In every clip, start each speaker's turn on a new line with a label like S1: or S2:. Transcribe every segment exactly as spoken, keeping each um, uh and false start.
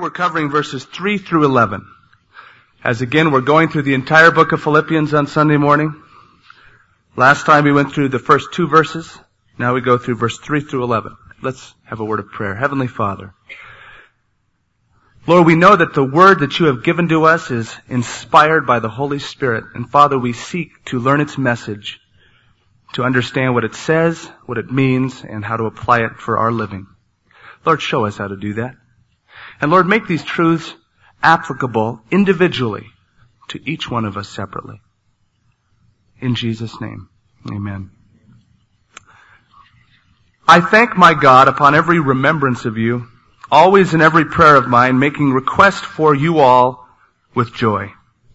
S1: we're covering verses three through eleven. As again, we're going through the entire book of Philippians on Sunday morning. Last time we went through the first two verses. Now we go through verse three through eleven. Let's have a word of prayer. Heavenly Father, Lord, we know that the word that you have given to us is inspired by the Holy Spirit. And Father, we seek to learn its message, to understand what it says, what it means, and how to apply it for our living. Lord, show us how to do that. And Lord, make these truths applicable individually to each one of us separately. In Jesus' name, amen. I thank my God upon every remembrance of you, always in every prayer of mine, making request for you all with joy.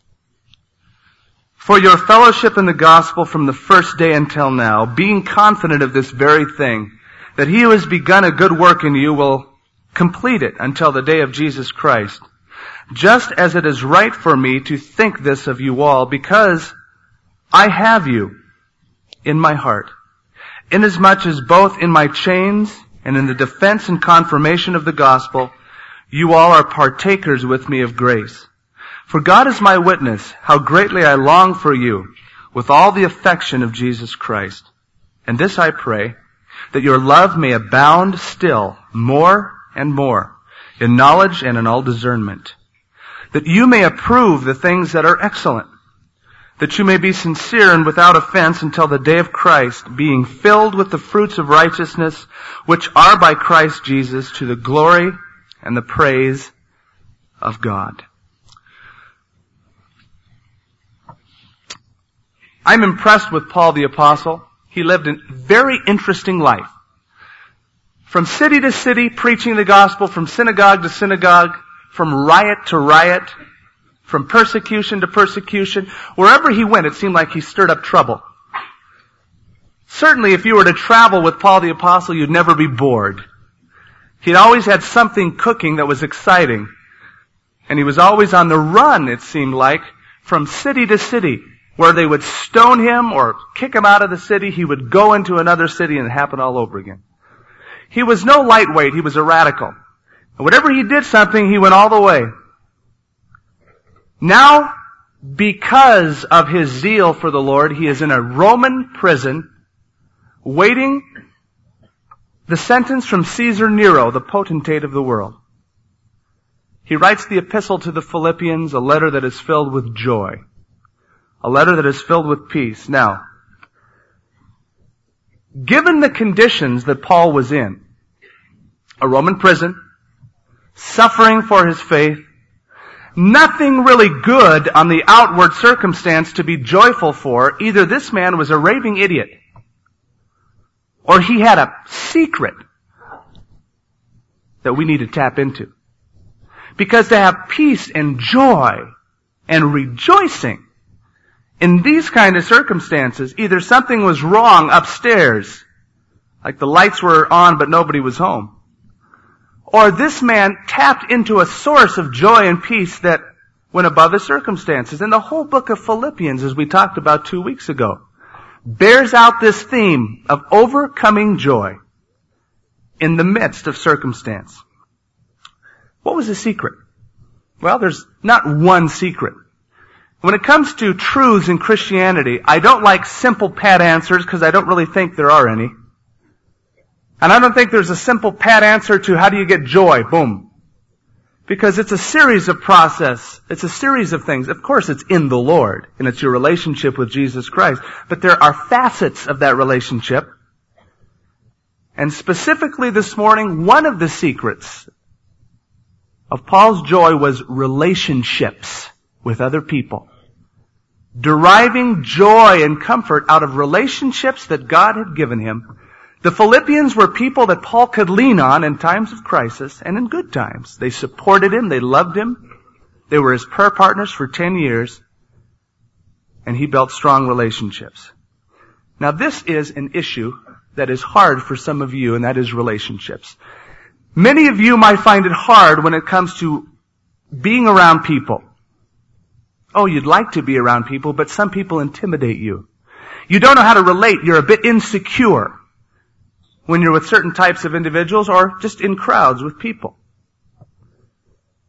S1: For your fellowship in the gospel from the first day until now, being confident of this very thing, that he who has begun a good work in you will complete it until the day of Jesus Christ. Just as it is right for me to think this of you all, because I have you in my heart, inasmuch as both in my chains and in the defense and confirmation of the gospel, you all are partakers with me of grace. For God is my witness, how greatly I long for you with all the affection of Jesus Christ. And this I pray, that your love may abound still more and more in knowledge and in all discernment, that you may approve the things that are excellent, that you may be sincere and without offense until the day of Christ, being filled with the fruits of righteousness, which are by Christ Jesus, to the glory and the praise of God. I'm impressed with Paul the Apostle. He lived a very interesting life. From city to city, preaching the gospel, from synagogue to synagogue, from riot to riot, from persecution to persecution. Wherever he went, it seemed like he stirred up trouble. Certainly, if you were to travel with Paul the Apostle, you'd never be bored. He'd always had something cooking that was exciting. And he was always on the run, it seemed like, from city to city. Where they would stone him or kick him out of the city, he would go into another city and it happened all over again. He was no lightweight, he was a radical. And whenever he did something, he went all the way. Now, because of his zeal for the Lord, he is in a Roman prison, waiting the sentence from Caesar Nero, the potentate of the world. He writes the epistle to the Philippians, a letter that is filled with joy. A letter that is filled with peace. Now, given the conditions that Paul was in, a Roman prison, suffering for his faith, nothing really good on the outward circumstance to be joyful for, either this man was a raving idiot, or he had a secret that we need to tap into. Because to have peace and joy and rejoicing in these kind of circumstances, either something was wrong upstairs, like the lights were on but nobody was home, or this man tapped into a source of joy and peace that went above his circumstances. And the whole book of Philippians, as we talked about two weeks ago, bears out this theme of overcoming joy in the midst of circumstance. What was the secret? Well, there's not one secret. When it comes to truths in Christianity, I don't like simple pat answers because I don't really think there are any. And I don't think there's a simple pat answer to how do you get joy, boom. Because it's a series of process. It's a series of things. Of course, it's in the Lord, and it's your relationship with Jesus Christ. But there are facets of that relationship. And specifically this morning, one of the secrets of Paul's joy was relationships with other people. Deriving joy and comfort out of relationships that God had given him. The Philippians were people that Paul could lean on in times of crisis and in good times. They supported him. They loved him. They were his prayer partners for ten years. And he built strong relationships. Now this is an issue that is hard for some of you, and that is relationships. Many of you might find it hard when it comes to being around people. Oh, you'd like to be around people, but some people intimidate you. You don't know how to relate. You're a bit insecure when you're with certain types of individuals or just in crowds with people.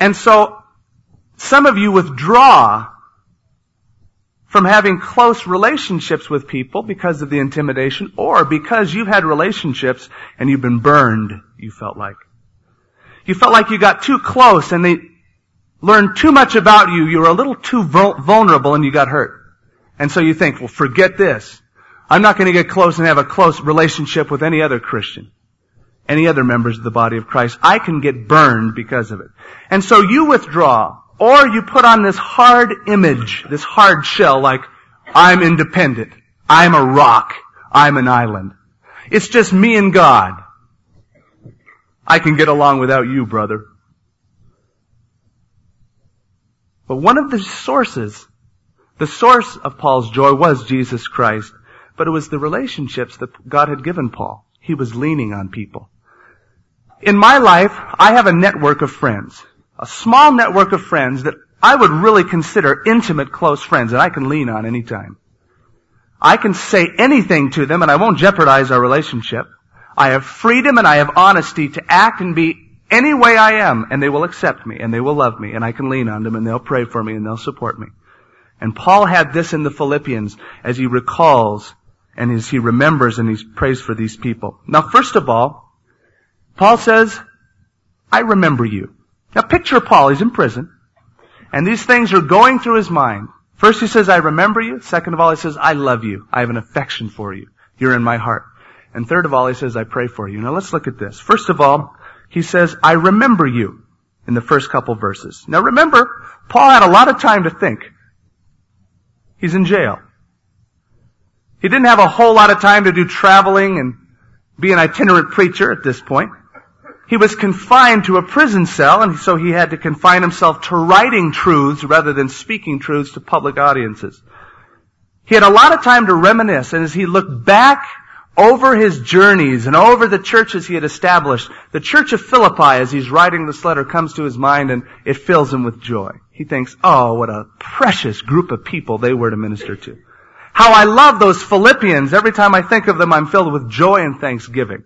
S1: And so, some of you withdraw from having close relationships with people because of the intimidation, or because you've had relationships and you've been burned, you felt like. You felt like you got too close and they learned too much about you. You were a little too vulnerable and you got hurt. And so you think, well, forget this. I'm not going to get close and have a close relationship with any other Christian, any other members of the body of Christ. I can get burned because of it. And so you withdraw. Or you put on this hard image, this hard shell, like, I'm independent, I'm a rock, I'm an island. It's just me and God. I can get along without you, brother. But one of the sources, the source of Paul's joy was Jesus Christ, but it was the relationships that God had given Paul. He was leaning on people. In my life, I have a network of friends. A small network of friends that I would really consider intimate, close friends that I can lean on anytime. I can say anything to them and I won't jeopardize our relationship. I have freedom and I have honesty to act and be any way I am, and they will accept me and they will love me and I can lean on them and they'll pray for me and they'll support me. And Paul had this in the Philippians as he recalls and as he remembers and he prays for these people. Now, first of all, Paul says, I remember you. Now picture Paul, he's in prison, and these things are going through his mind. First he says, I remember you. Second of all, he says, I love you. I have an affection for you. You're in my heart. And third of all, he says, I pray for you. Now let's look at this. First of all, he says, I remember you in the first couple verses. Now remember, Paul had a lot of time to think. He's in jail. He didn't have a whole lot of time to do traveling and be an itinerant preacher at this point. He was confined to a prison cell, and so he had to confine himself to writing truths rather than speaking truths to public audiences. He had a lot of time to reminisce, and as he looked back over his journeys and over the churches he had established, the church of Philippi, as he's writing this letter, comes to his mind and it fills him with joy. He thinks, oh, what a precious group of people they were to minister to. How I love those Philippians. Every time I think of them, I'm filled with joy and thanksgiving.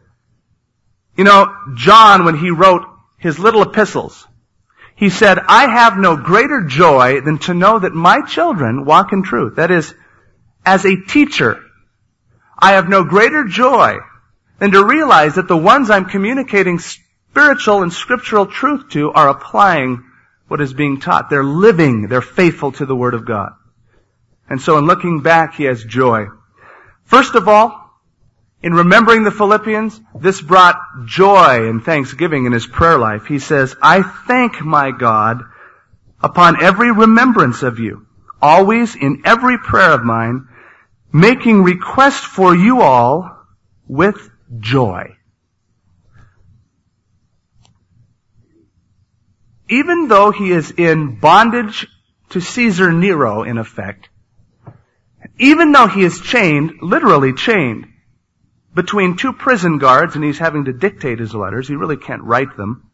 S1: You know, John, when he wrote his little epistles, he said, I have no greater joy than to know that my children walk in truth. That is, as a teacher, I have no greater joy than to realize that the ones I'm communicating spiritual and scriptural truth to are applying what is being taught. They're living, they're faithful to the Word of God. And so in looking back, he has joy. First of all, in remembering the Philippians, this brought joy and thanksgiving in his prayer life. He says, I thank my God upon every remembrance of you, always in every prayer of mine, making request for you all with joy. Even though he is in bondage to Caesar Nero, in effect, even though he is chained, literally chained, between two prison guards and he's having to dictate his letters, he really can't write them,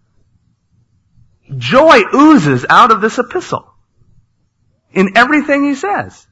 S1: joy oozes out of this epistle in everything he says.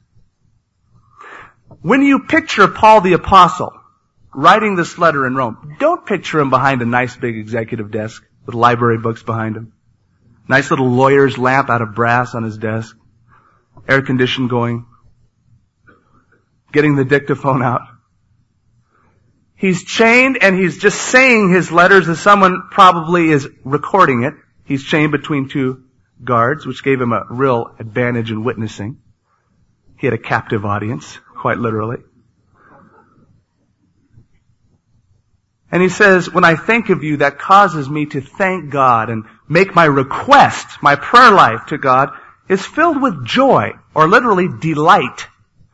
S1: When you picture Paul the Apostle writing this letter in Rome, don't picture him behind a nice big executive desk with library books behind him. Nice little lawyer's lamp out of brass on his desk. Air conditioning going. Getting the dictaphone out. He's chained and he's just saying his letters as someone probably is recording it. He's chained between two guards, which gave him a real advantage in witnessing. He had a captive audience, quite literally. And he says, when I think of you, that causes me to thank God and make my request, my prayer life to God, is filled with joy, or literally delight.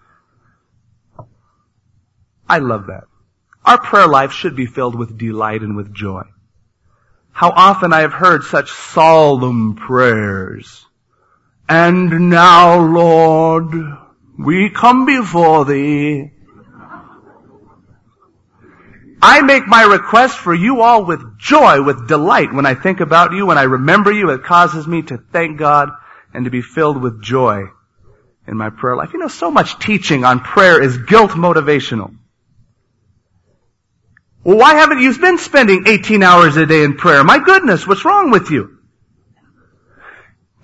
S1: I love that. Our prayer life should be filled with delight and with joy. How often I have heard such solemn prayers. And now, Lord, we come before Thee. I make my request for you all with joy, with delight. When I think about you, when I remember you, it causes me to thank God and to be filled with joy in my prayer life. You know, so much teaching on prayer is guilt motivational. Well, why haven't you been spending eighteen hours a day in prayer? My goodness, what's wrong with you?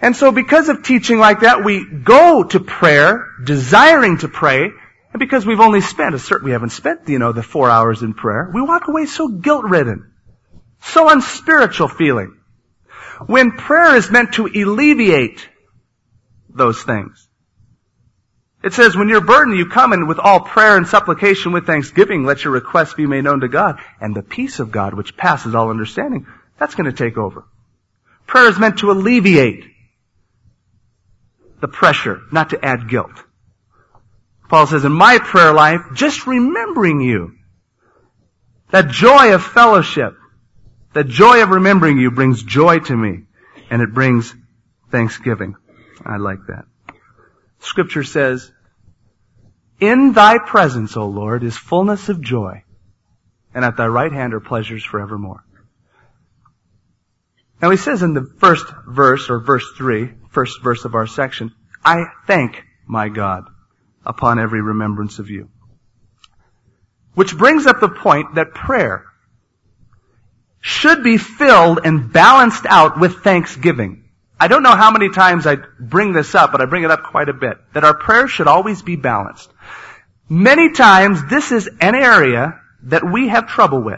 S1: And so because of teaching like that, we go to prayer, desiring to pray, and because we've only spent a certain, we haven't spent, you know, the four hours in prayer, we walk away so guilt-ridden, so unspiritual feeling. When prayer is meant to alleviate those things. It says, when you're burdened, you come and with all prayer and supplication with thanksgiving, let your requests be made known to God, and the peace of God, which passes all understanding, that's going to take over. Prayer is meant to alleviate the pressure, not to add guilt. Paul says, in my prayer life, just remembering you, that joy of fellowship, that joy of remembering you brings joy to me, and it brings thanksgiving. I like that. Scripture says, in thy presence, O Lord, is fullness of joy, and at thy right hand are pleasures forevermore. Now he says in the first verse, or verse three, first verse of our section, I thank my God upon every remembrance of you. Which brings up the point that prayer should be filled and balanced out with thanksgiving. I don't know how many times I bring this up, but I bring it up quite a bit, that our prayers should always be balanced. Many times this is an area that we have trouble with.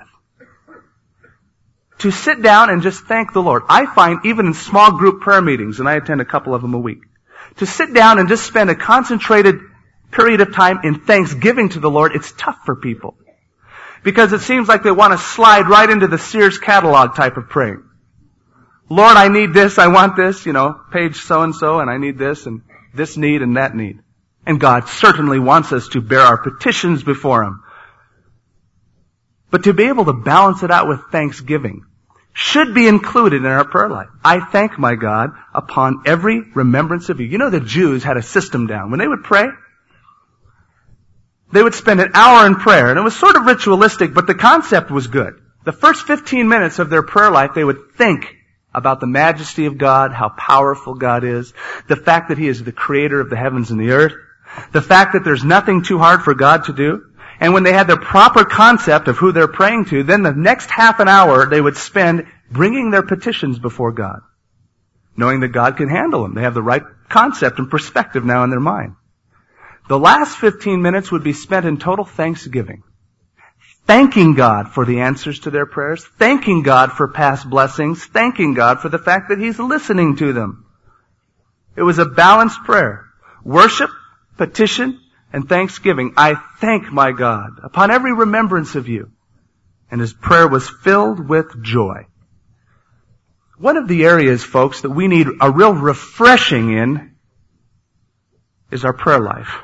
S1: To sit down and just thank the Lord. I find even in small group prayer meetings, and I attend a couple of them a week, to sit down and just spend a concentrated period of time in thanksgiving to the Lord, it's tough for people. Because it seems like they want to slide right into the Sears catalog type of praying. Lord, I need this, I want this, you know, page so-and-so, and I need this, and this need, and that need. And God certainly wants us to bear our petitions before Him. But to be able to balance it out with thanksgiving should be included in our prayer life. I thank my God upon every remembrance of you. You know, the Jews had a system down. When they would pray, they would spend an hour in prayer, and it was sort of ritualistic, but the concept was good. The first fifteen minutes of their prayer life, they would think about the majesty of God, how powerful God is, the fact that He is the creator of the heavens and the earth, the fact that there's nothing too hard for God to do. And when they had their proper concept of who they're praying to, then the next half an hour they would spend bringing their petitions before God, knowing that God can handle them. They have the right concept and perspective now in their mind. The last fifteen minutes would be spent in total thanksgiving. Thanking God for the answers to their prayers, thanking God for past blessings, thanking God for the fact that He's listening to them. It was a balanced prayer. Worship, petition, and thanksgiving. I thank my God upon every remembrance of you. And his prayer was filled with joy. One of the areas, folks, that we need a real refreshing in is our prayer life.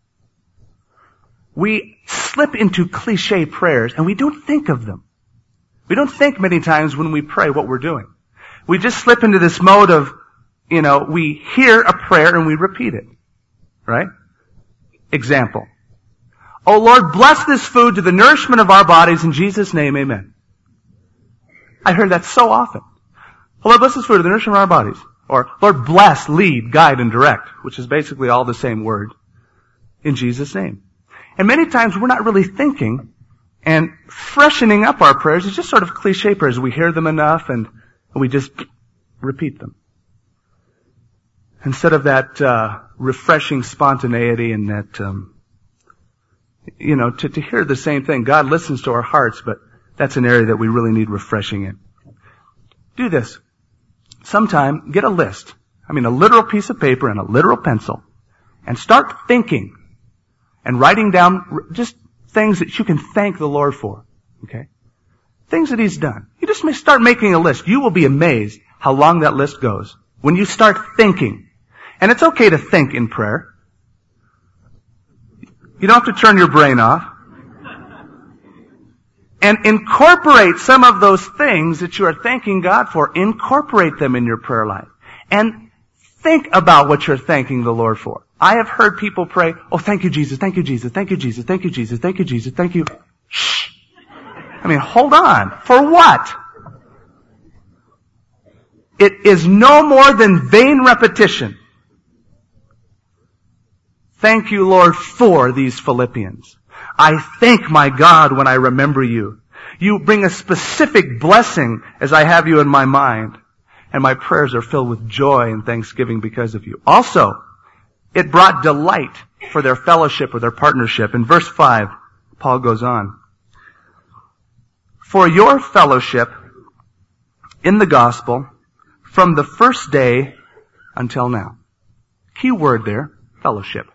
S1: We slip into cliche prayers and we don't think of them. We don't think many times when we pray what we're doing. We just slip into this mode of, you know, we hear a prayer and we repeat it. Right? Example. Oh Lord, bless this food to the nourishment of our bodies in Jesus' name, amen. I heard that so often. Oh Lord, bless this food to the nourishment of our bodies. Or, Lord, bless, lead, guide, and direct, which is basically all the same word, in Jesus' name. And many times we're not really thinking, and freshening up our prayers is just sort of cliche prayers. We hear them enough and we just repeat them. Instead of that uh, refreshing spontaneity and that, um, you know, to, to hear the same thing. God listens to our hearts, but that's an area that we really need refreshing in. Do this. Sometime, get a list. I mean, a literal piece of paper and a literal pencil. And start thinking and writing down just things that you can thank the Lord for. Okay? Things that He's done. You just may start making a list. You will be amazed how long that list goes. When you start thinking. And it's okay to think in prayer. You don't have to turn your brain off. And incorporate some of those things that you are thanking God for. Incorporate them in your prayer life. And think about what you're thanking the Lord for. I have heard people pray, oh, thank you, Jesus, thank you, Jesus, thank you, Jesus, thank you, Jesus, thank you, Jesus, thank you. Shh. I mean, hold on. For what? It is no more than vain repetition. Thank you, Lord, for these Philippians. I thank my God when I remember you. You bring a specific blessing as I have you in my mind. and my prayers are filled with joy and thanksgiving because of you. Also, it brought delight for their fellowship or their partnership. In verse five, Paul goes on. For your fellowship in the gospel from the first day until now. Key word there, fellowship.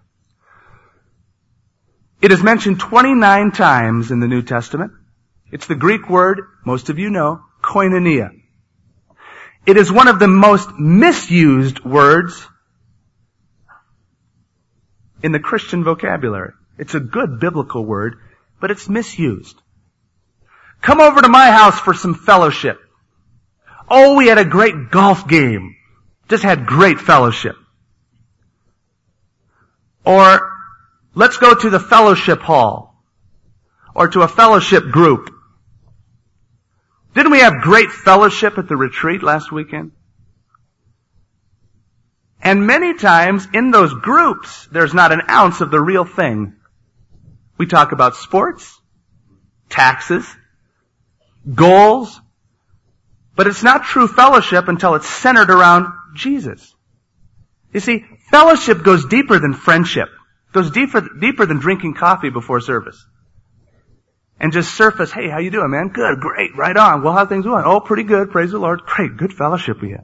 S1: It is mentioned twenty-nine times in the New Testament. It's the Greek word, most of you know, koinonia. It is one of the most misused words in the Christian vocabulary. It's a good biblical word, but it's misused. Come over to my house for some fellowship. Oh, we had a great golf game. Just had great fellowship. Or, let's go to the fellowship hall. Or to a fellowship group. Didn't we have great fellowship at the retreat last weekend? And many times in those groups, there's not an ounce of the real thing. We talk about sports, taxes, goals, but it's not true fellowship until it's centered around Jesus. You see, fellowship goes deeper than friendship. It goes deeper, deeper than drinking coffee before service. And just surface, hey, how you doing, man? Good, great, right on. Well, how things going? Oh, pretty good, praise the Lord. Great, good fellowship we had.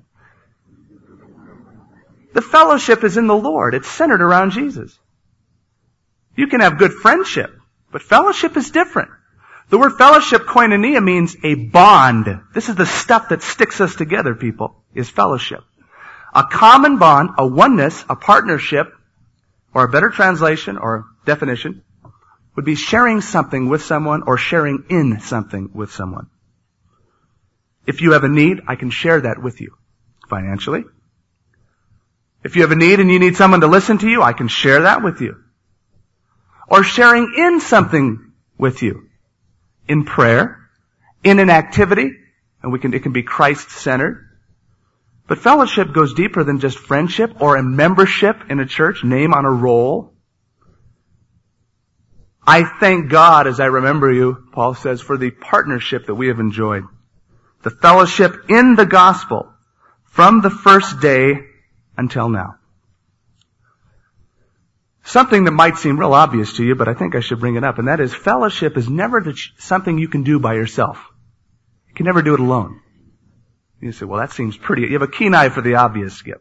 S1: The fellowship is in the Lord. It's centered around Jesus. You can have good friendship, but fellowship is different. The word fellowship, koinonia, means a bond. This is the stuff that sticks us together, people, is fellowship. A common bond, a oneness, a partnership, or a better translation or definition, would be sharing something with someone or sharing in something with someone. If you have a need, I can share that with you financially. If you have a need and you need someone to listen to you, I can share that with you. Or sharing in something with you. In prayer, in an activity, and we can, it can be Christ-centered. But fellowship goes deeper than just friendship or a membership in a church, name on a roll. I thank God as I remember you, Paul says, for the partnership that we have enjoyed. The fellowship in the gospel from the first day until now. Something that might seem real obvious to you, but I think I should bring it up, and that is fellowship is never the ch- something you can do by yourself. You can never do it alone. You say, well, that seems pretty. You have a keen eye for the obvious, Skip.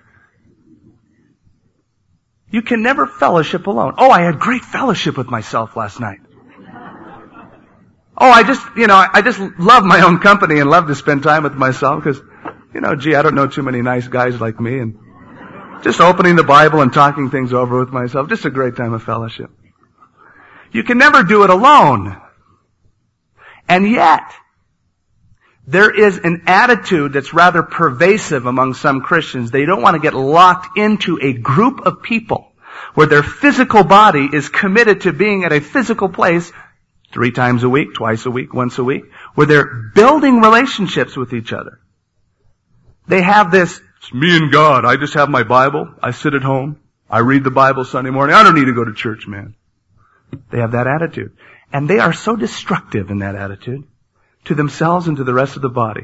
S1: You can never fellowship alone. Oh, I had great fellowship with myself last night. Oh, I just, you know, I just love my own company and love to spend time with myself because, you know, gee, I don't know too many nice guys like me, and just opening the Bible and talking things over with myself. Just a great time of fellowship. You can never do it alone. And yet, there is an attitude that's rather pervasive among some Christians. They don't want to get locked into a group of people where their physical body is committed to being at a physical place three times a week, twice a week, once a week, where they're building relationships with each other. They have this, it's me and God. I just have my Bible. I sit at home. I read the Bible Sunday morning. I don't need to go to church, man. They have that attitude. And they are so destructive in that attitude to themselves and to the rest of the body.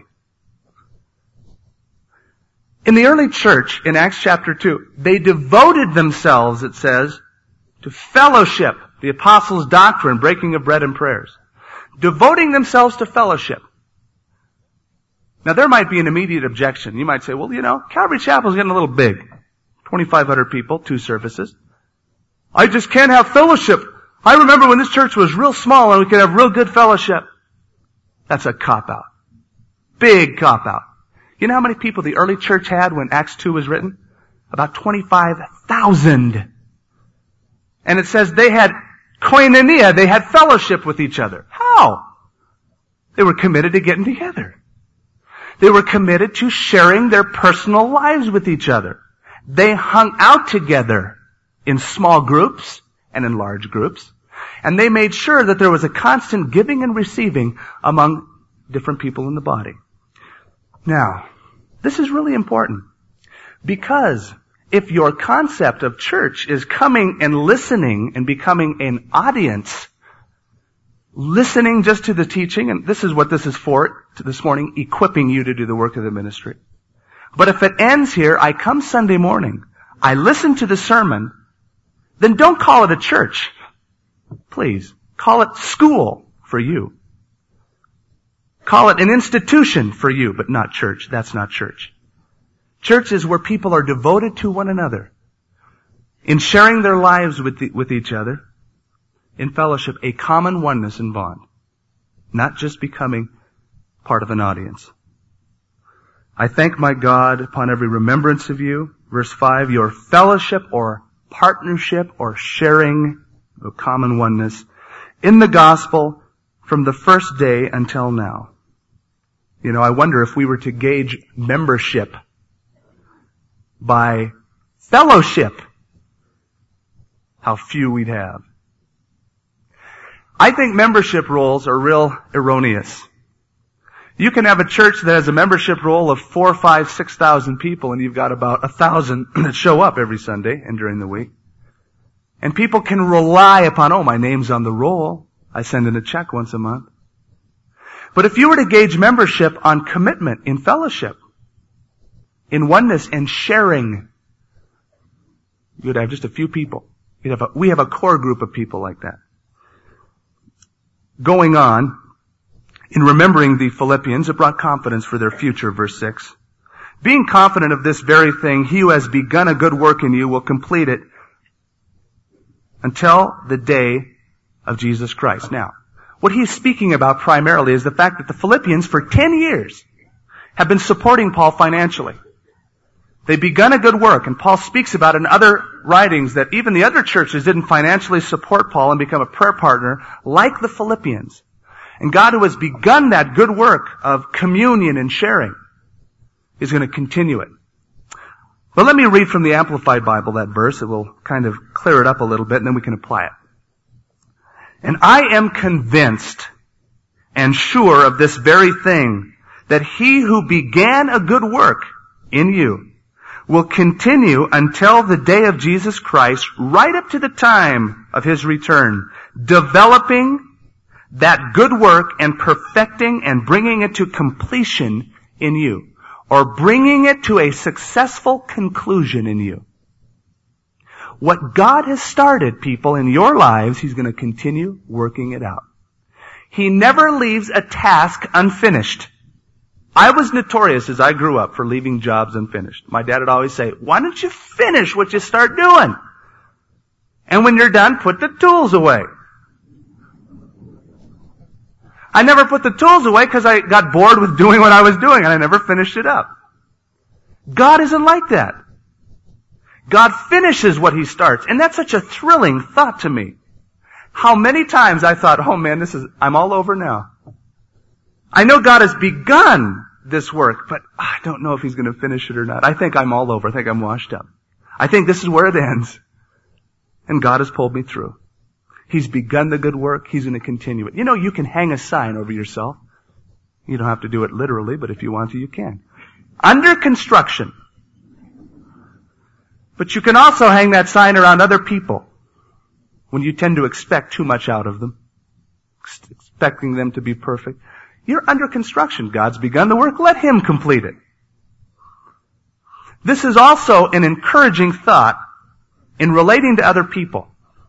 S1: In the early church, in Acts chapter two, they devoted themselves, it says, to fellowship, the apostles' doctrine, breaking of bread and prayers. Devoting themselves to fellowship. Now, there might be an immediate objection. You might say, well, you know, Calvary Chapel is getting a little big. twenty-five hundred people, two services. I just can't have fellowship. I remember when this church was real small and we could have real good fellowship. That's a cop-out. Big cop-out. You know how many people the early church had when Acts two was written? About twenty-five thousand. And it says they had koinonia, they had fellowship with each other. How? They were committed to getting together. They were committed to sharing their personal lives with each other. They hung out together in small groups and in large groups. And they made sure that there was a constant giving and receiving among different people in the body. Now, this is really important. Because if your concept of church is coming and listening and becoming an audience, listening just to the teaching, and this is what this is for this morning, equipping you to do the work of the ministry. But if it ends here, I come Sunday morning, I listen to the sermon, then don't call it a church. Please, call it school for you. Call it an institution for you, but not church. That's not church. Church is where people are devoted to one another, in sharing their lives with the, with each other, in fellowship, a common oneness and bond, not just becoming part of an audience. I thank my God upon every remembrance of you. Verse five, your fellowship or partnership or sharing of common oneness in the gospel from the first day until now. You know, I wonder if we were to gauge membership by fellowship, how few we'd have. I think membership rolls are real erroneous. You can have a church that has a membership roll of four, five, six thousand people, and you've got about a thousand that show up every Sunday and during the week. And people can rely upon, oh, my name's on the roll. I send in a check once a month. But if you were to gauge membership on commitment in fellowship, in oneness and sharing, you would have just a few people. You'd have a, we have a core group of people like that. Going on, in remembering the Philippians, it brought confidence for their future, verse six. Being confident of this very thing, he who has begun a good work in you will complete it until the day of Jesus Christ. Now, what he's speaking about primarily is the fact that the Philippians for ten years have been supporting Paul financially. They've begun a good work, and Paul speaks about in other writings that even the other churches didn't financially support Paul and become a prayer partner like the Philippians. And God, who has begun that good work of communion and sharing, is going to continue it. But let me read from the Amplified Bible that verse. It will kind of clear it up a little bit, and then we can apply it. And I am convinced and sure of this very thing, that he who began a good work in you will continue until the day of Jesus Christ, right up to the time of his return, developing that good work and perfecting and bringing it to completion in you, or bringing it to a successful conclusion in you. What God has started, people, in your lives, he's going to continue working it out. He never leaves a task unfinished. I was notorious as I grew up for leaving jobs unfinished. My dad would always say, why don't you finish what you start doing? And when you're done, put the tools away. I never put the tools away because I got bored with doing what I was doing, and I never finished it up. God isn't like that. God finishes what he starts, and that's such a thrilling thought to me. How many times I thought, oh man, this is, I'm all over now. I know God has begun this work, but I don't know if he's going to finish it or not. I think I'm all over. I think I'm washed up. I think this is where it ends. And God has pulled me through. He's begun the good work. He's going to continue it. You know, you can hang a sign over yourself. You don't have to do it literally, but if you want to, you can. Under construction. But you can also hang that sign around other people when you tend to expect too much out of them, expecting them to be perfect. You're under construction. God's begun the work. Let him complete it. This is also an encouraging thought in relating to other people.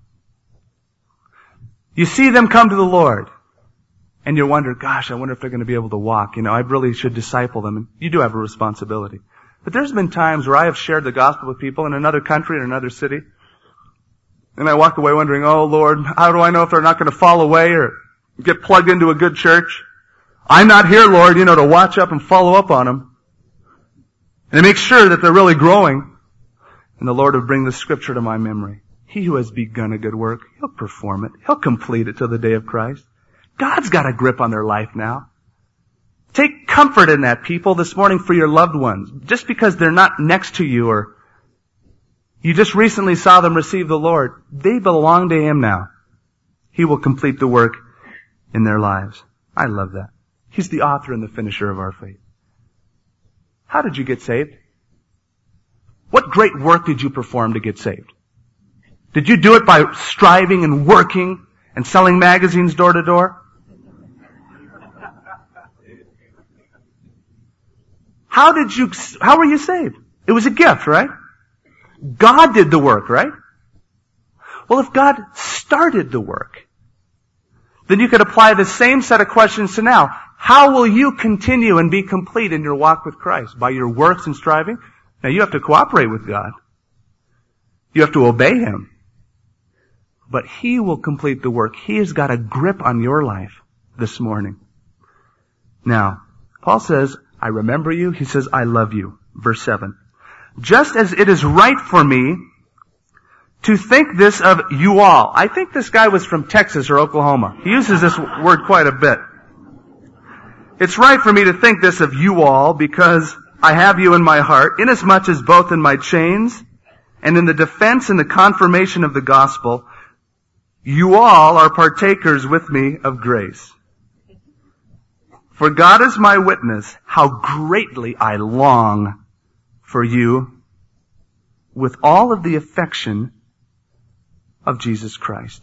S1: You see them come to the Lord, and you wonder, gosh, I wonder if they're going to be able to walk. You know, I really should disciple them. And you do have a responsibility. But there's been times where I have shared the gospel with people in another country or another city, and I walk away wondering, oh Lord, how do I know if they're not going to fall away or get plugged into a good church? I'm not here, Lord, you know, to watch up and follow up on them and to make sure that they're really growing. And the Lord will bring the scripture to my memory. He who has begun a good work, he'll perform it. He'll complete it till the day of Christ. God's got a grip on their life now. Take comfort in that, people, this morning for your loved ones. Just because they're not next to you or you just recently saw them receive the Lord, they belong to him now. He will complete the work in their lives. I love that. He's the author and the finisher of our faith. How did you get saved? What great work did you perform to get saved? Did you do it by striving and working and selling magazines door to door? How did you, how were you saved? It was a gift, right? God did the work, right? Well, if God started the work, then you could apply the same set of questions to now. How will you continue and be complete in your walk with Christ? By your works and striving? Now you have to cooperate with God. You have to obey Him. But He will complete the work. He has got a grip on your life this morning. Now, Paul says, I remember you. He says, I love you. Verse seven. Just as it is right for me to think this of you all. I think this guy was from Texas or Oklahoma. He uses this word quite a bit. It's right for me to think this of you all because I have you in my heart, inasmuch as both in my chains and in the defense and the confirmation of the gospel, you all are partakers with me of grace. For God is my witness, how greatly I long for you with all of the affection of Jesus Christ.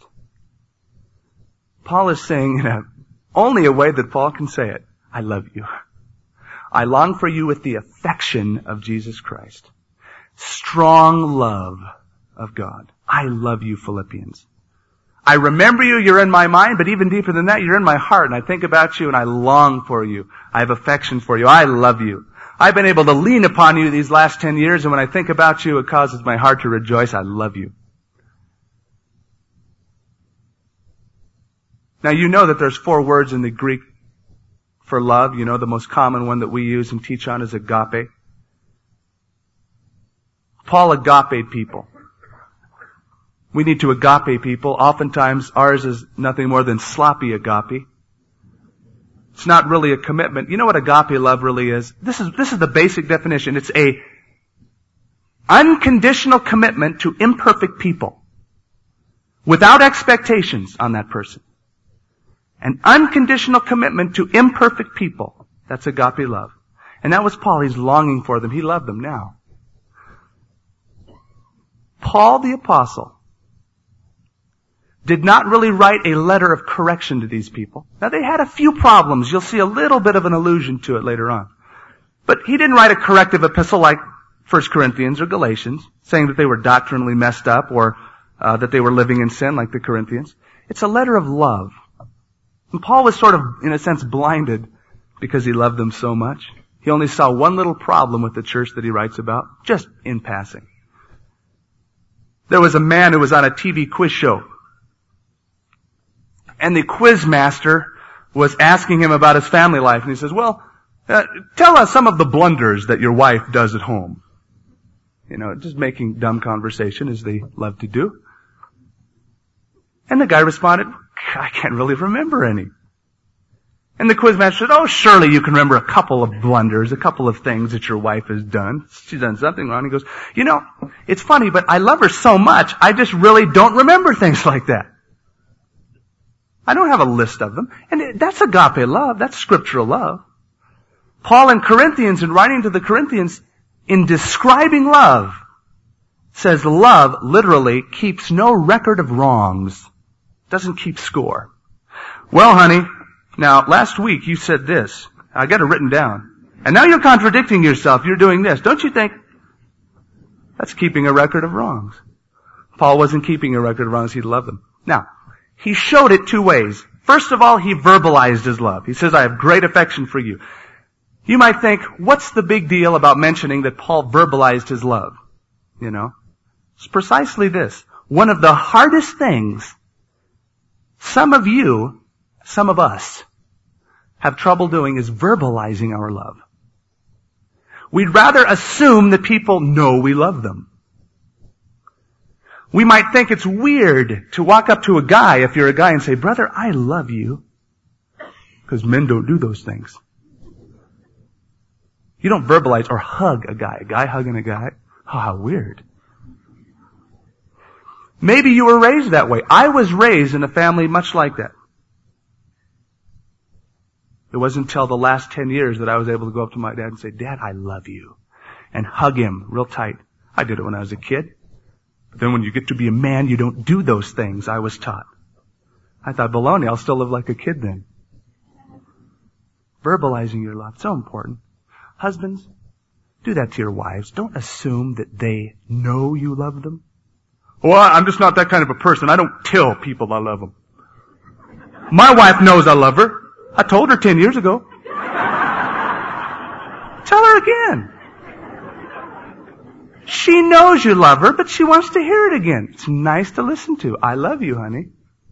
S1: Paul is saying in a, only a way that Paul can say it, I love you. I long for you with the affection of Jesus Christ. Strong love of God. I love you, Philippians. I remember you, you're in my mind, but even deeper than that, you're in my heart, and I think about you and I long for you. I have affection for you. I love you. I've been able to lean upon you these last ten years, and when I think about you, it causes my heart to rejoice. I love you. Now you know that there's four words in the Greek for love. You know the most common one that we use and teach on is agape. Paul agape people. We need to agape people. Oftentimes ours is nothing more than sloppy agape. It's not really a commitment. You know what agape love really is? This is, this is the basic definition. It's a unconditional commitment to imperfect people without expectations on that person. An unconditional commitment to imperfect people. That's agape love. And that was Paul. He's longing for them. He loved them now. Paul the Apostle did not really write a letter of correction to these people. Now they had a few problems. You'll see a little bit of an allusion to it later on. But he didn't write a corrective epistle like First Corinthians or Galatians, saying that they were doctrinally messed up or uh, that they were living in sin like the Corinthians. It's a letter of love. And Paul was sort of, in a sense, blinded because he loved them so much. He only saw one little problem with the church that he writes about, just in passing. There was a man who was on a T V quiz show. And the quiz master was asking him about his family life. And he says, well, uh, tell us some of the blunders that your wife does at home. You know, just making dumb conversation as they love to do. And the guy responded, I can't really remember any. And the quiz master said, oh, surely you can remember a couple of blunders, a couple of things that your wife has done. She's done something wrong. He goes, you know, it's funny, but I love her so much, I just really don't remember things like that. I don't have a list of them. And that's agape love. That's scriptural love. Paul in Corinthians, in writing to the Corinthians, in describing love, says love literally keeps no record of wrongs. Doesn't keep score. Well, honey, now last week you said this. I got it written down. And now you're contradicting yourself. You're doing this. Don't you think that's keeping a record of wrongs? Paul wasn't keeping a record of wrongs. He loved them. Now, he showed it two ways. First of all, he verbalized his love. He says, I have great affection for you. You might think, what's the big deal about mentioning that Paul verbalized his love? You know, it's precisely this. One of the hardest things some of you, some of us, have trouble doing is verbalizing our love. We'd rather assume that people know we love them. We might think it's weird to walk up to a guy, if you're a guy, and say, brother, I love you. Because men don't do those things. You don't verbalize or hug a guy. A guy hugging a guy. Oh, how weird. Maybe you were raised that way. I was raised in a family much like that. It wasn't until the last ten years that I was able to go up to my dad and say, Dad, I love you. And hug him real tight. I did it when I was a kid. But then when you get to be a man, you don't do those things, I was taught. I thought, baloney, I'll still live like a kid then. Verbalizing your love, so important. Husbands, Do that to your wives. Don't assume that they know you love them. Well, I'm just not that kind of a person. I don't tell people I love them. My wife knows I love her. I told her ten years ago. Tell her again. She knows you love her, but she wants to hear it again. It's nice to listen to. I love you, honey.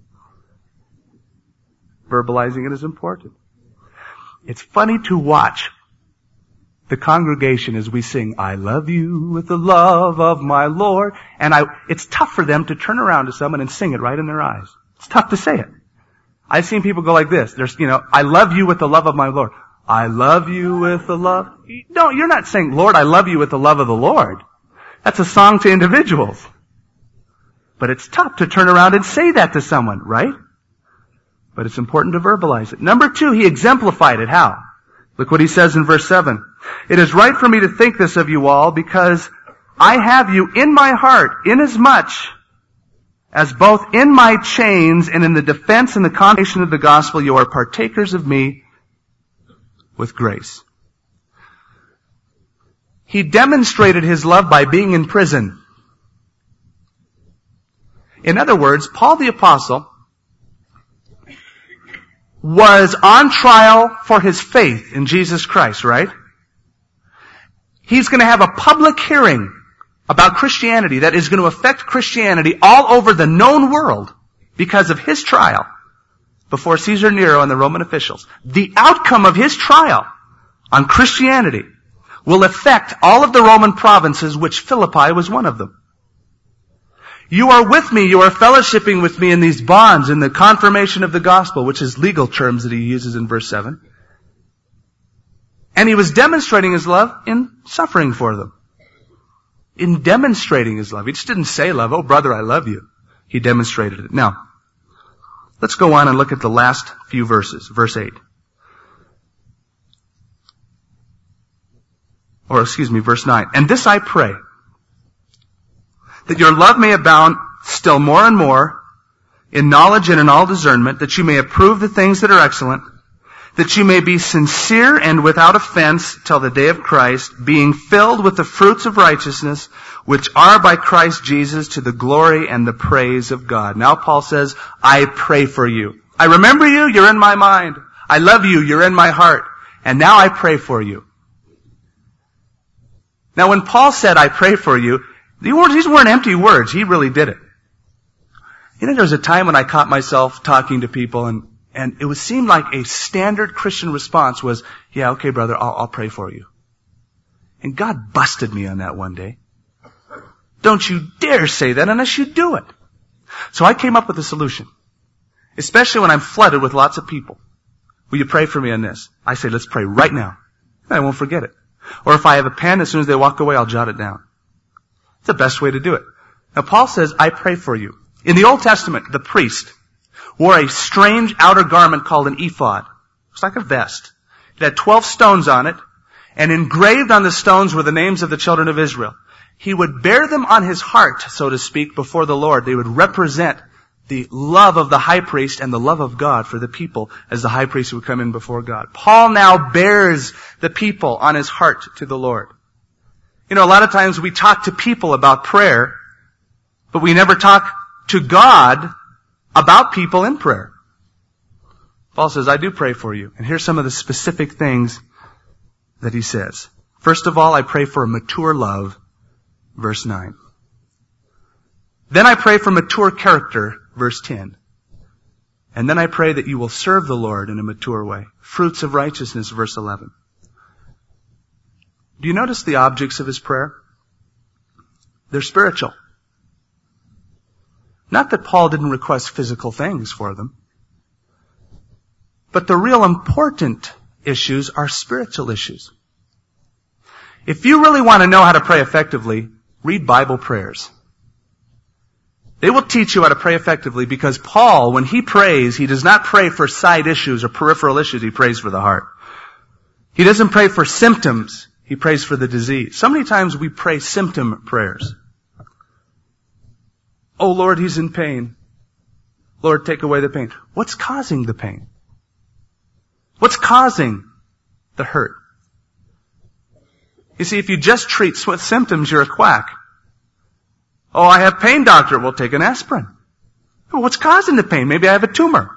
S1: Verbalizing it is important. It's funny to watch the congregation as we sing, I love you with the love of my Lord. And I, it's tough for them to turn around to someone and sing it right in their eyes. It's tough to say it. I've seen people go like this. There's, you know, I love you with the love of my Lord. I love you with the love. No, you're not saying, Lord, I love you with the love of the Lord. That's a song to individuals. But it's tough to turn around and say that to someone, right? But it's important to verbalize it. Number two, he exemplified it. How? Look what he says in verse seven. It is right for me to think this of you all because I have you in my heart, inasmuch as both in my chains and in the defense and the confirmation of the gospel you are partakers of me with grace. He demonstrated his love by being in prison. In other words, Paul the Apostle was on trial for his faith in Jesus Christ, right? He's going to have a public hearing about Christianity that is going to affect Christianity all over the known world because of his trial before Caesar Nero and the Roman officials. The outcome of his trial on Christianity will affect all of the Roman provinces, which Philippi was one of them. You are with me, you are fellowshipping with me in these bonds, in the confirmation of the gospel, which is legal terms that he uses in verse seven. And he was demonstrating his love in suffering for them. In demonstrating his love. He just didn't say love, oh brother, I love you. He demonstrated it. Now, let's go on and look at the last few verses. Verse eight. Or excuse me, verse nine. And this I pray, that your love may abound still more and more in knowledge and in all discernment, that you may approve the things that are excellent, that you may be sincere and without offense till the day of Christ, being filled with the fruits of righteousness, which are by Christ Jesus to the glory and the praise of God. Now Paul says, I pray for you. I remember you, you're in my mind. I love you, you're in my heart. And now I pray for you. Now when Paul said, I pray for you, these weren't empty words. He really did it. You know, there was a time when I caught myself talking to people and, and it was seemed like a standard Christian response was, yeah, okay, brother, I'll, I'll pray for you. And God busted me on that one day. Don't you dare say that unless you do it. So I came up with a solution. Especially when I'm flooded with lots of people. Will you pray for me on this? I say, let's pray right now. And I won't forget it. Or if I have a pen, as soon as they walk away, I'll jot it down. It's the best way to do it. Now Paul says, I pray for you. In the Old Testament, the priest wore a strange outer garment called an ephod. It's like a vest. It had twelve stones on it, and engraved on the stones were the names of the children of Israel. He would bear them on his heart, so to speak, before the Lord. They would represent the love of the high priest and the love of God for the people as the high priest would come in before God. Paul now bears the people on his heart to the Lord. You know, a lot of times we talk to people about prayer, but we never talk to God about people in prayer. Paul says, I do pray for you. And here's some of the specific things that he says. First of all, I pray for a mature love, verse nine. Then I pray for mature character, verse ten. And then I pray that you will serve the Lord in a mature way. Fruits of righteousness, verse eleven. Do you notice the objects of his prayer? They're spiritual. Not that Paul didn't request physical things for them. But the real important issues are spiritual issues. If you really want to know how to pray effectively, read Bible prayers. They will teach you how to pray effectively because Paul, when he prays, he does not pray for side issues or peripheral issues. He prays for the heart. He doesn't pray for symptoms. He prays for the disease. So many times we pray symptom prayers. Oh Lord, he's in pain. Lord, take away the pain. What's causing the pain? What's causing the hurt? You see, if you just treat symptoms, you're a quack. Oh, I have pain, doctor. Well, take an aspirin. Oh, what's causing the pain? Maybe I have a tumor.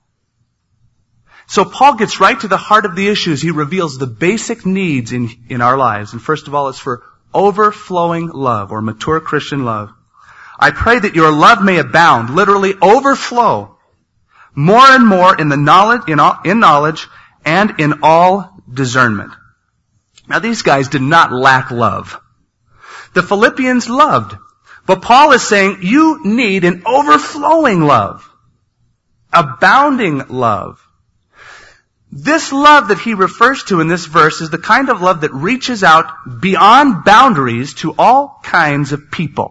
S1: So Paul gets right to the heart of the issues. He reveals the basic needs in, in our lives. And first of all, it's for overflowing love, or mature Christian love. I pray that your love may abound, literally overflow, more and more in the knowledge, in, all, in knowledge and in all discernment. Now these guys did not lack love. The Philippians loved. But Paul is saying you need an overflowing love. Abounding love. This love that he refers to in this verse is the kind of love that reaches out beyond boundaries to all kinds of people.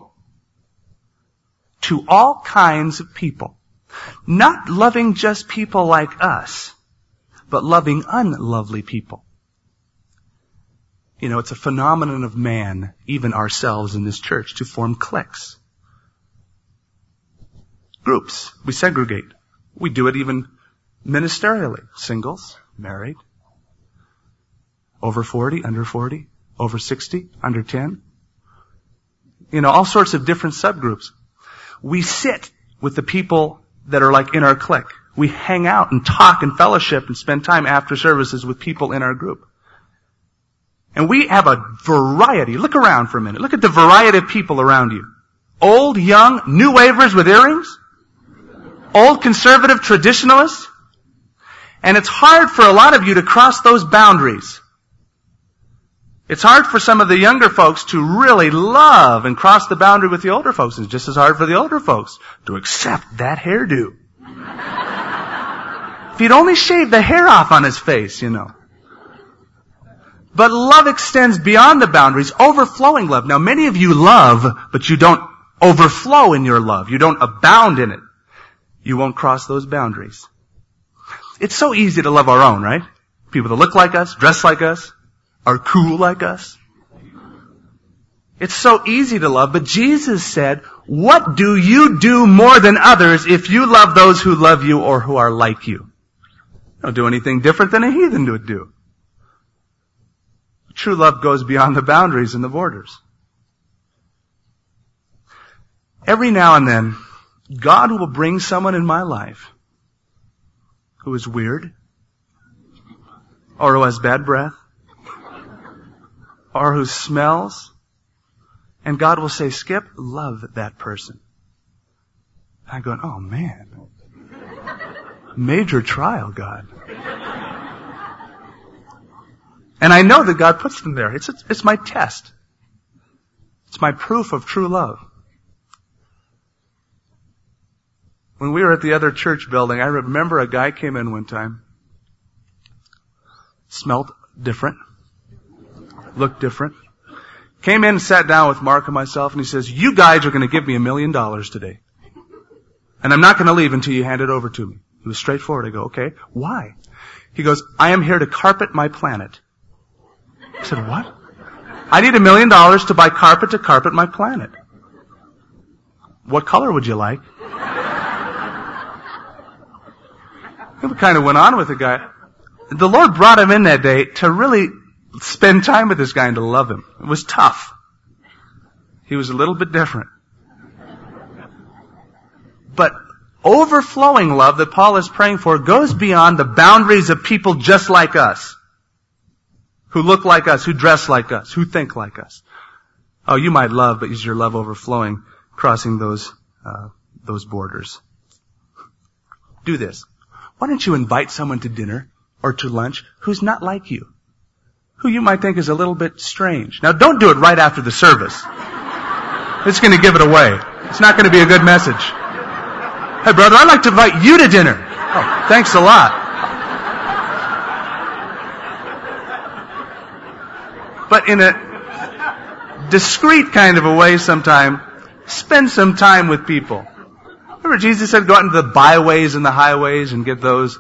S1: To all kinds of people. Not loving just people like us, but loving unlovely people. You know, it's a phenomenon of man, even ourselves in this church, to form cliques. Groups. We segregate. We do it even ministerially. Singles, married, over forty, under forty, over sixty, under ten. You know, all sorts of different subgroups. We sit with the people that are like in our clique. We hang out and talk and fellowship and spend time after services with people in our group. And we have a variety. Look around for a minute. Look at the variety of people around you. Old, young, new wavers with earrings. Old conservative traditionalists. And it's hard for a lot of you to cross those boundaries. It's hard for some of the younger folks to really love and cross the boundary with the older folks. It's just as hard for the older folks to accept that hairdo. If he'd only shaved the hair off on his face, you know. But love extends beyond the boundaries, overflowing love. Now, many of you love, but you don't overflow in your love. You don't abound in it. You won't cross those boundaries. It's so easy to love our own, right? People that look like us, dress like us, are cool like us. It's so easy to love, but Jesus said, what do you do more than others if you love those who love you or who are like you? You don't do anything different than a heathen would do. True love goes beyond the boundaries and the borders. Every now and then, God will bring someone in my life who is weird, or who has bad breath, or who smells, and God will say, Skip, love that person. I'm going, oh man, major trial, God. And I know that God puts them there. It's, it's my test. It's my proof of true love. When we were at the other church building, I remember a guy came in one time, smelled different, looked different, came in and sat down with Mark and myself, and he says, you guys are going to give me a million dollars today. And I'm not going to leave until you hand it over to me. He was straightforward. I go, okay, why? He goes, I am here to carpet my planet. I said, what? I need a million dollars to buy carpet to carpet my planet. What color would you like? And we kind of went on with the guy. The Lord brought him in that day to really spend time with this guy and to love him. It was tough. He was a little bit different. But overflowing love that Paul is praying for goes beyond the boundaries of people just like us. Who look like us, who dress like us, who think like us. Oh, you might love, but is your love overflowing, crossing those, uh, those borders? Do this. Why don't you invite someone to dinner or to lunch who's not like you? Who you might think is a little bit strange. Now don't do it right after the service. It's going to give it away. It's not going to be a good message. Hey brother, I'd like to invite you to dinner. Oh, thanks a lot. But in a discreet kind of a way sometime, spend some time with people. Remember Jesus said go out into the byways and the highways and get those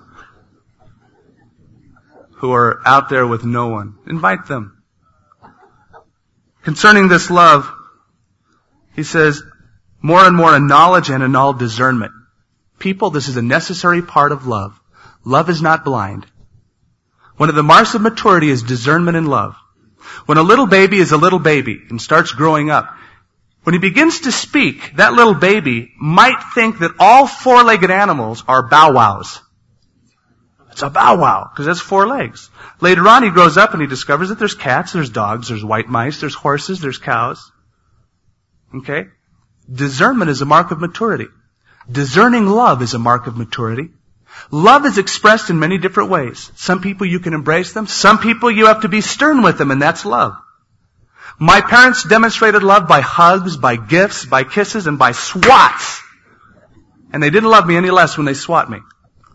S1: who are out there with no one. Invite them. Concerning this love, he says, more and more in knowledge and in all discernment. People, this is a necessary part of love. Love is not blind. One of the marks of maturity is discernment in love. When a little baby is a little baby and starts growing up, when he begins to speak, that little baby might think that all four-legged animals are bow wows. It's a bow wow, because that's four legs. Later on, he grows up and he discovers that there's cats, there's dogs, there's white mice, there's horses, there's cows. Okay? Discernment is a mark of maturity. Discerning love is a mark of maturity. Love is expressed in many different ways. Some people you can embrace them. Some people you have to be stern with them, and that's love. My parents demonstrated love by hugs, by gifts, by kisses, and by swats. And they didn't love me any less when they swat me.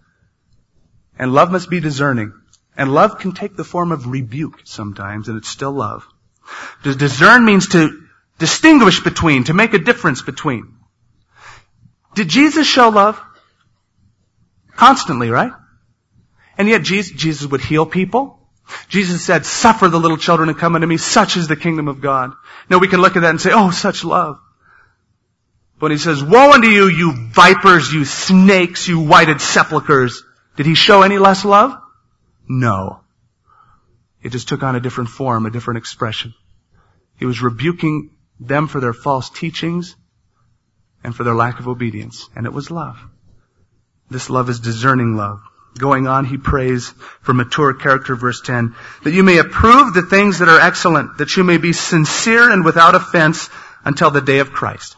S1: And love must be discerning. And love can take the form of rebuke sometimes, and it's still love. To discern means to distinguish between, to make a difference between. Did Jesus show love? Constantly, right? And yet Jesus, Jesus would heal people. Jesus said, suffer the little children to come unto me, such is the kingdom of God. Now we can look at that and say, oh, such love. But when he says, woe unto you, you vipers, you snakes, you whited sepulchres, did he show any less love? No. It just took on a different form, a different expression. He was rebuking them for their false teachings and for their lack of obedience. And it was love. This love is discerning love. Going on, he prays for mature character, verse ten, that you may approve the things that are excellent, that you may be sincere and without offense until the day of Christ.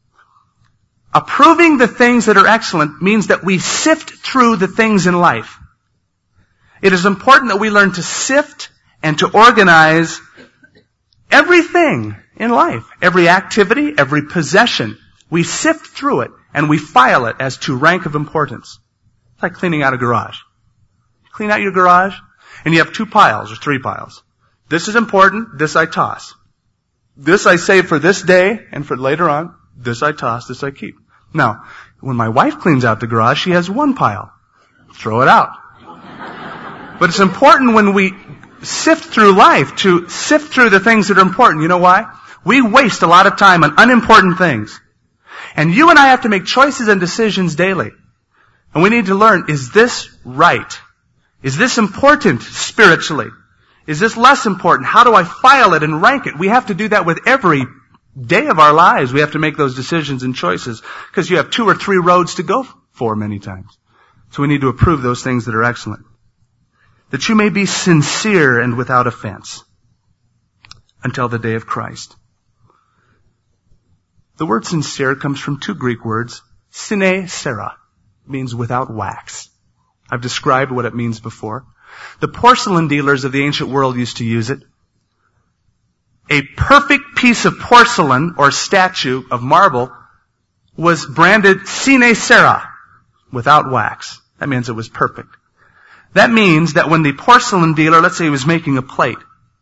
S1: Approving the things that are excellent means that we sift through the things in life. It is important that we learn to sift and to organize everything in life, every activity, every possession. We sift through it and we file it as to rank of importance. It's like cleaning out a garage. Clean out your garage and you have two piles or three piles. This is important, this I toss. This I save for this day and for later on. This I toss, this I keep. Now, when my wife cleans out the garage, she has one pile. Throw it out. But it's important when we sift through life to sift through the things that are important. You know why? We waste a lot of time on unimportant things. And you and I have to make choices and decisions daily. And we need to learn, is this right? Is this important spiritually? Is this less important? How do I file it and rank it? We have to do that with every day of our lives. We have to make those decisions and choices because you have two or three roads to go for many times. So we need to approve those things that are excellent. That you may be sincere and without offense until the day of Christ. The word sincere comes from two Greek words. Sine sera means without wax. I've described what it means before. The porcelain dealers of the ancient world used to use it. A perfect piece of porcelain or statue of marble was branded sine sera, without wax. That means it was perfect. That means that when the porcelain dealer, let's say he was making a plate,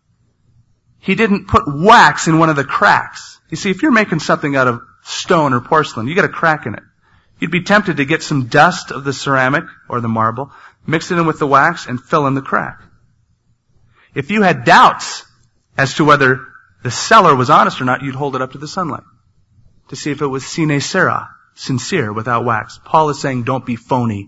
S1: he didn't put wax in one of the cracks. You see, if you're making something out of stone or porcelain, you get a crack in it. You'd be tempted to get some dust of the ceramic or the marble, mix it in with the wax, and fill in the crack. If you had doubts as to whether the seller was honest or not, you'd hold it up to the sunlight to see if it was sine sera, sincere, without wax. Paul is saying, don't be phony.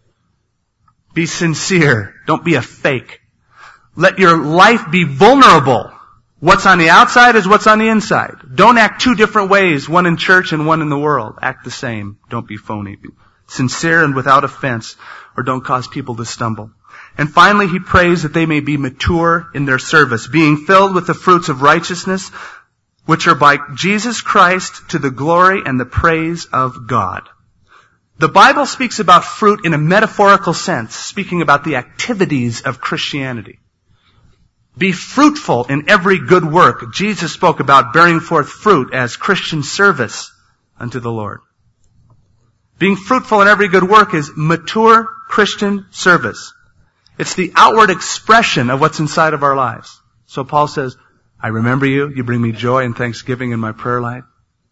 S1: Be sincere. Don't be a fake. Let your life be vulnerable. What's on the outside is what's on the inside. Don't act two different ways, one in church and one in the world. Act the same. Don't be phony. Be sincere and without offense, or don't cause people to stumble. And finally, he prays that they may be mature in their service, being filled with the fruits of righteousness, which are by Jesus Christ to the glory and the praise of God. The Bible speaks about fruit in a metaphorical sense, speaking about the activities of Christianity. Be fruitful in every good work. Jesus spoke about bearing forth fruit as Christian service unto the Lord. Being fruitful in every good work is mature Christian service. It's the outward expression of what's inside of our lives. So Paul says, I remember you. You bring me joy and thanksgiving in my prayer life.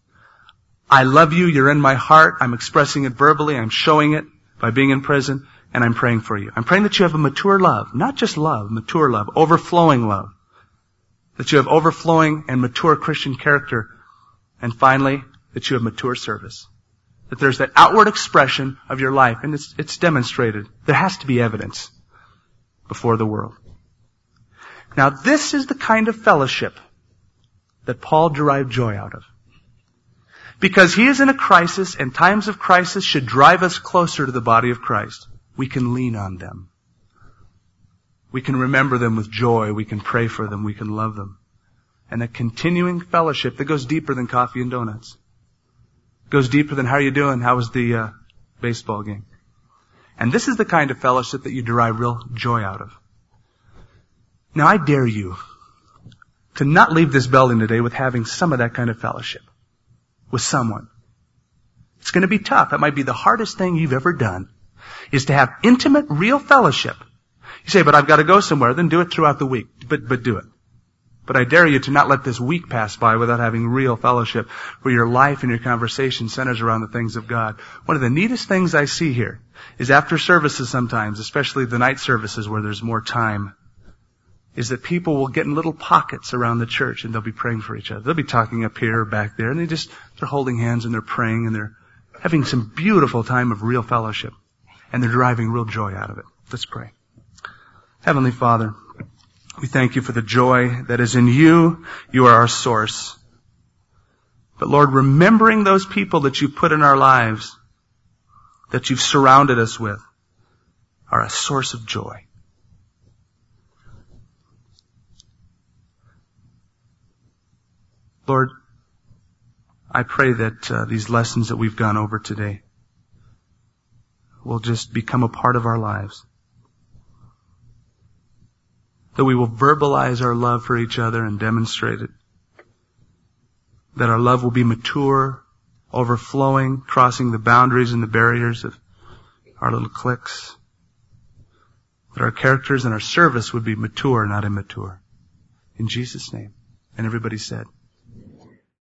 S1: I love you. You're in my heart. I'm expressing it verbally. I'm showing it by being in prison. And I'm praying for you. I'm praying that you have a mature love. Not just love, mature love. Overflowing love. That you have overflowing and mature Christian character. And finally, that you have mature service. That there's that outward expression of your life. And it's, it's demonstrated. There has to be evidence before the world. Now this is the kind of fellowship that Paul derived joy out of. Because he is in a crisis, and times of crisis should drive us closer to the body of Christ. We can lean on them. We can remember them with joy. We can pray for them. We can love them. And a continuing fellowship that goes deeper than coffee and donuts. Goes deeper than how are you doing? How was the uh, baseball game? And this is the kind of fellowship that you derive real joy out of. Now I dare you to not leave this building today with having some of that kind of fellowship with someone. It's going to be tough. It might be the hardest thing you've ever done, is to have intimate, real fellowship. You say, but I've got to go somewhere. Then do it throughout the week. But, but do it. But I dare you to not let this week pass by without having real fellowship where your life and your conversation centers around the things of God. One of the neatest things I see here is after services sometimes, especially the night services where there's more time, is that people will get in little pockets around the church and they'll be praying for each other. They'll be talking up here or back there, and they just, they're holding hands and they're praying and they're having some beautiful time of real fellowship. And they're deriving real joy out of it. Let's pray. Heavenly Father, we thank you for the joy that is in you. You are our source. But Lord, remembering those people that you put in our lives, that you've surrounded us with, are a source of joy. Lord, I pray that uh, these lessons that we've gone over today will just become a part of our lives. That we will verbalize our love for each other and demonstrate it. That our love will be mature, overflowing, crossing the boundaries and the barriers of our little cliques. That our characters and our service would be mature, not immature. In Jesus' name. And everybody said,